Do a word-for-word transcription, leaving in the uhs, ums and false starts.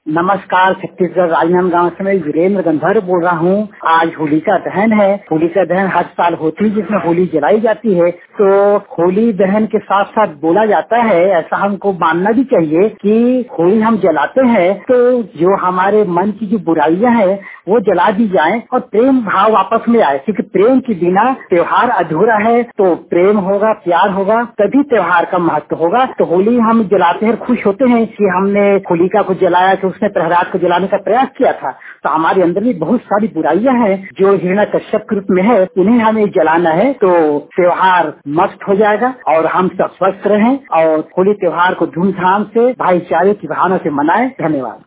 नमस्कार, छत्तीसगढ़ राजनांदगांव से मैं वीरेंद्र गंधर्व बोल रहा हूँ। आज होलिका दहन है। होलिका दहन हर साल होती है जिसमें होली जलाई जाती है। तो होली दहन के साथ साथ बोला जाता है, ऐसा हमको मानना भी चाहिए कि होली हम जलाते हैं तो जो हमारे मन की जो बुराइयां हैं वो जला दी जाएं और प्रेम भाव आपस में आए, क्योंकि प्रेम के बिना त्योहार अधूरा है। तो प्रेम होगा, प्यार होगा, तभी त्योहार का महत्व होगा। तो होली हम जलाते हैं, खुश होते हैं कि हमने होलिका को जलाया, कि उसने प्रहलाद को जलाने का प्रयास किया था। तो हमारे अंदर भी बहुत सारी बुराइयां हैं जो हिरण्यकश्यप के रूप में है, उन्हें हमें जलाना है। तो त्योहार मस्त हो जाएगा और हम सब स्वस्थ रहें और होली त्योहार को धूमधाम से भाईचारे की भावना से मनाएं। धन्यवाद।